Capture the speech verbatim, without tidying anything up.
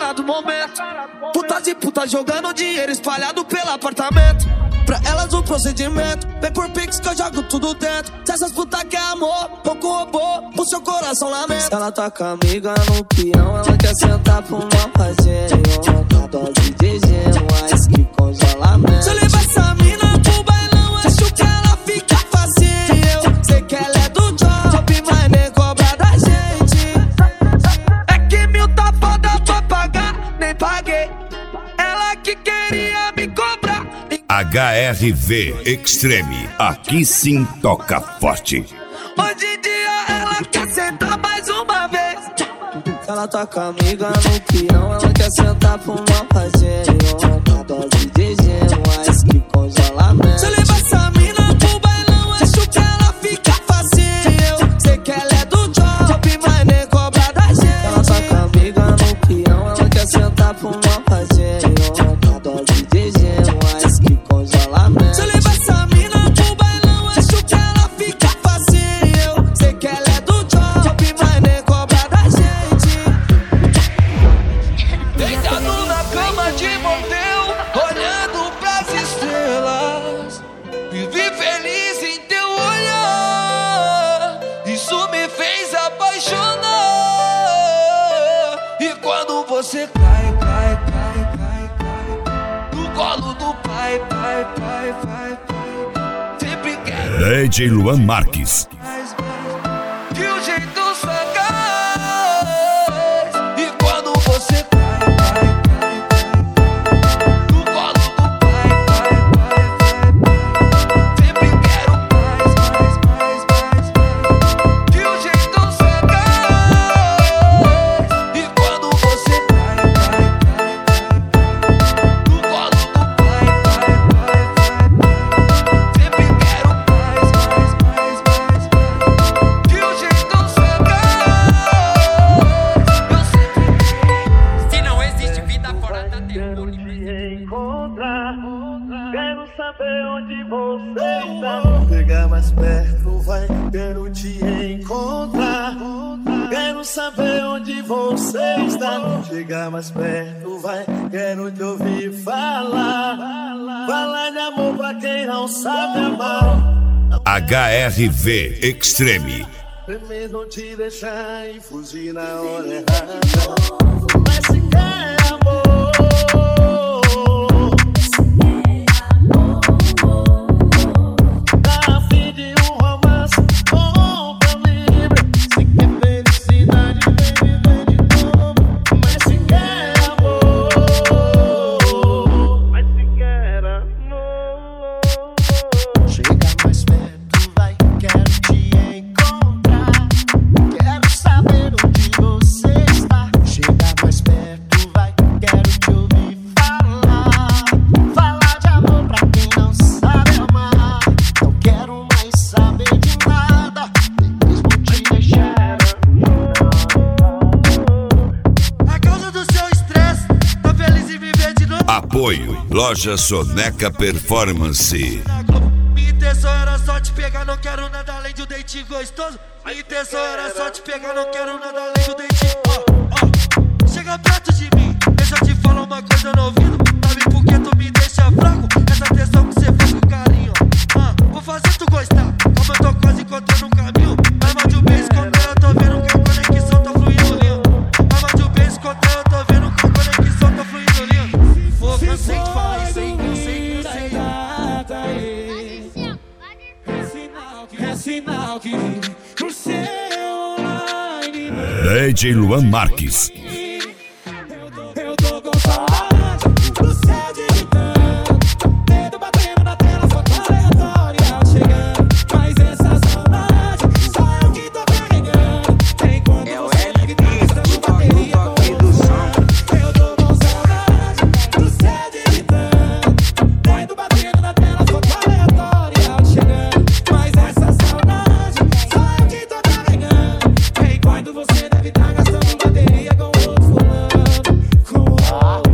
cara do momento. Putas e putas jogando dinheiro espalhado pelo apartamento. Pra elas o procedimento, vem por pix que eu jogo tudo dentro. Se essas putas quer amor, pouco robô, o seu coração lamenta. Ela tá com a amiga no peão, ela quer sentar pro mal fazer uma dose de gelo, mas que congelamento. Se eu levar essa mina pro bailão, acho que ela fica facinho. Eu sei que ela é do job, mas nem cobra da gente. É que mil tá foda pra pagar, nem paguei. Ela que queria me cobrar. H R V Extreme, aqui sim toca forte. Hoje em dia ela quer sentar mais uma vez. Ela tá com a amiga no peão, ela quer sentar pro mal fazer uma dose de gelo, mas que congelamento. Se eu levar essa mina pro bailão, acho que ela fica facinho. Eu sei que ela é do job, mas nem cobra da gente. Ela tá com a amiga no peão, ela quer sentar pro mal fazer uma dose de gelo, mas que congelamento. Se eu levar essa mina pro bailão, acho que ela fica facinho. Eu sei que ela é do job, mas nem cobra da gente. Deitado na cama de motel, olhando pras estrelas, vivi feliz em teu olhar. Isso me fez apaixonar. E quando você cai, cai, cai, cai, cai no colo do pai, pai, pai, pai, pai, sempre quero D J Luan Marques. mais, mais, de um jeito sagaz. E quando você cai, cai, cai, cai no colo do pai, pai, pai, pai, pai, sempre quero mais, mais, mais, mais, mais, de um jeito sagaz. E quando você cai, cai, cai, cai no colo do pai, pai, pai, pai, pai, sempre quero mais, mais, mais, mais, mais, de um jeito sagaz. Eu sempre Se não existe vida fora da terra, encontrar, quero saber onde você está. Chegar mais perto, vai, quero te encontrar. Quero saber onde você está. Chegar mais perto, vai, quero te ouvir falar. Falar de amor pra quem não sabe amar. H R V Extreme. Primeiro não te deixar e fugir na hora errada. Mas se quer amor, tá a fim de um romance bom pra livre. Se quer felicidade, vem viver de novo. Mas se quer amor, mas se quer amor, chega mais perto, vai, quero te encontrar. Quero saber onde você está. Chega mais perto, vai, quero te ouvir falar. Falar de amor pra quem não sabe amar. Não quero mais saber de nada, nem mesmo te deixar. A causa do seu estresse, tá feliz em viver de novo. Apoio Loja Soneca Performance. Minha intenção era só te pegar, não quero nada além de um dente gostoso. Minha intenção era só te pegar, não quero nada além de um dente. Ó, ó, chega perto de mim, deixa eu te falar uma coisa no ouvido. Sabe por que tu me deixa fraco? Essa atenção que você faz com carinho. Ah, vou fazer tu gostar, como eu tô quase encontrando um caminho. Mas mais de um beijo quando eu tô vendo que a conexão tá fluindo lindo. Mas mais de um beijo quando eu tô vendo que a conexão tá fluindo lindo. Pô, cansei de falar isso aí, cansei, cansei. É sinal que o seu online D J Luan Marques. eu tô com saudade do seu digitando, dedo batendo na tela, foto aleatória chegando. Mas essa saudade só eu que tô carregando. Tem quando você liga e tá gastando bateria com o som. Eu tô com saudade do seu digitando, dedo batendo na tela, foto aleatória chegando. Mas essa saudade só eu que tô carregando. Enquanto você deve tá gastando bateria com outro fulano, com outro.